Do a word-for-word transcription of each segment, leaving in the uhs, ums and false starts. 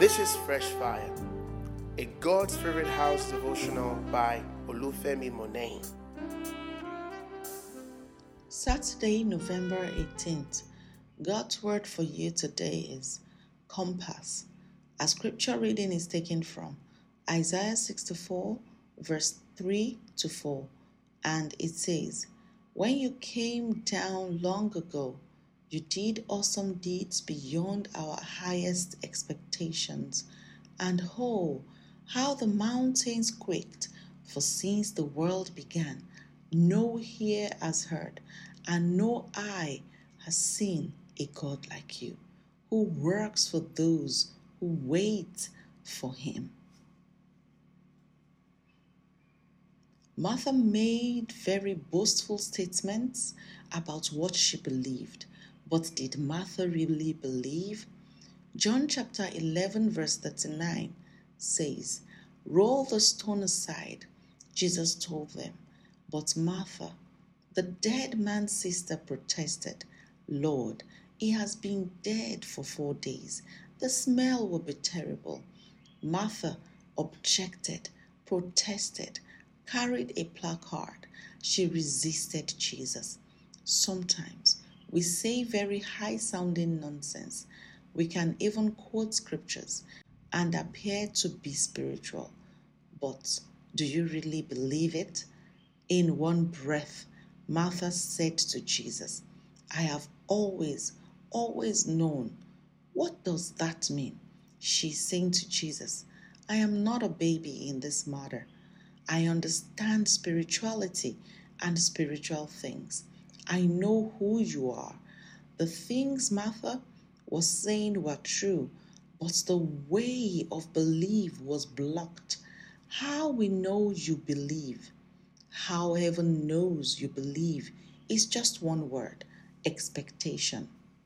This is Fresh Fire, a God Spirit House devotional by Olufemi Monet. Saturday, November eighteenth. God's word for you today is compass. Our scripture reading is taken from Isaiah sixty-four, verse three to four, and it says, "When you came down long ago, you did awesome deeds beyond our highest expectations. And oh, how the mountains quaked, for since the world began, no ear has heard, and no eye has seen a God like you, who works for those who wait for him." Martha made very boastful statements about what she believed. But did Martha really believe? John chapter eleven verse thirty-nine says, "Roll the stone aside," Jesus told them. But Martha, the dead man's sister, protested, "Lord, he has been dead for four days. The smell will be terrible." Martha objected, protested, carried a placard. She resisted Jesus. Sometimes we say very high-sounding nonsense. We can even quote scriptures and appear to be spiritual. But do you really believe it? In one breath, Martha said to Jesus, "I have always, always known." What does that mean? She's saying to Jesus, "I am not a baby in this matter. I understand spirituality and spiritual things. I know who you are." The things Martha was saying were true, but the way of belief was blocked. How we know you believe, how heaven knows you believe, is just one word: expectation.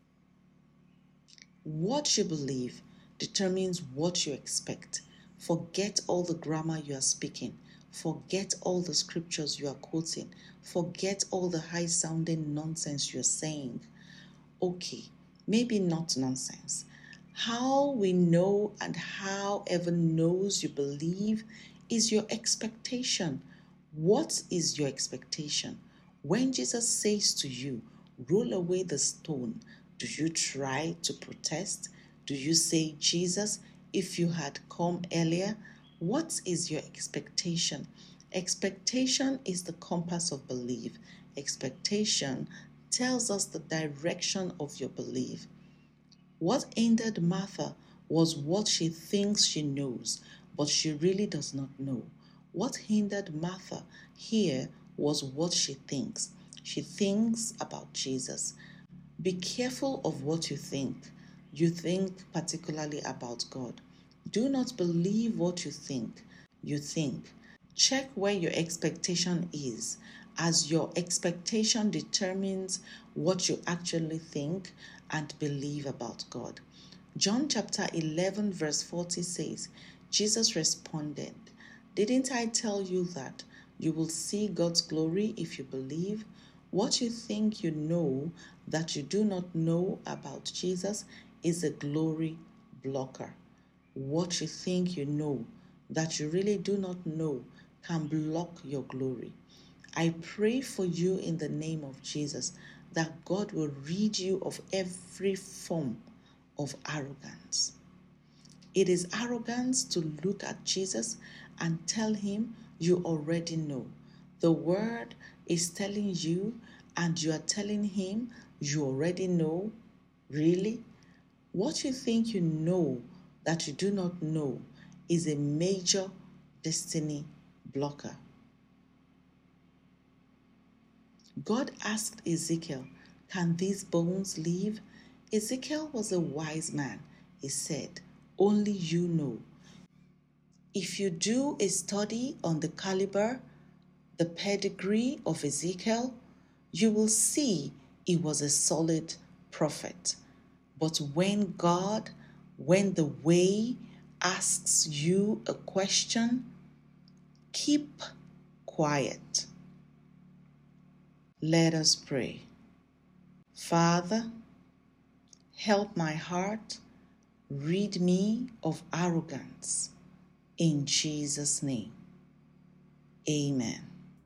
What you believe determines what you expect. Forget all the grammar you are speaking. Forget all the scriptures you are quoting. Forget all the high-sounding nonsense you're saying. Okay, maybe not nonsense. How we know and how heaven knows you believe is your expectation. What is your expectation? When Jesus says to you, "Roll away the stone," do you try to protest? Do you say, "Jesus, if you had come earlier"? What is your expectation? Expectation is the compass of belief. Expectation tells us the direction of your belief. What hindered Martha was what she thinks she knows, but she really does not know. What hindered Martha here was what she thinks. She thinks about Jesus. Be careful of what you think. You think particularly about God. Do not believe what you think. You think. Check where your expectation is, as your expectation determines what you actually think and believe about God. John chapter eleven verse forty says, Jesus responded, "Didn't I tell you that you will see God's glory if you believe?" What you think you know that you do not know about Jesus is a glory blocker. What you think you know that you really do not know can block your glory. I pray for you in the name of Jesus that God will rid you of every form of arrogance. It is arrogance to look at Jesus and tell him you already know. The word is telling you and you are telling him you already know. Really? What you think you know that you do not know is a major destiny blocker. God asked Ezekiel, "Can these bones live?" Ezekiel was a wise man. He said, "Only you know." If you do a study on the caliber, the pedigree of Ezekiel, you will see he was a solid prophet. But when God, when the way asks you a question, keep quiet. Let us pray. Father, help my heart Rid me of arrogance. In Jesus' name. Amen.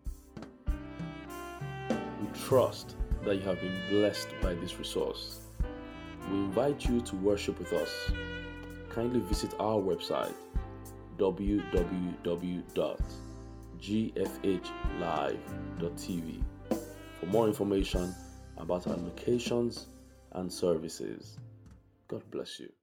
We trust that you have been blessed by this resource. We invite you to worship with us. Kindly visit our website w w w dot g f h live dot t v for more information about our locations and services. God bless you.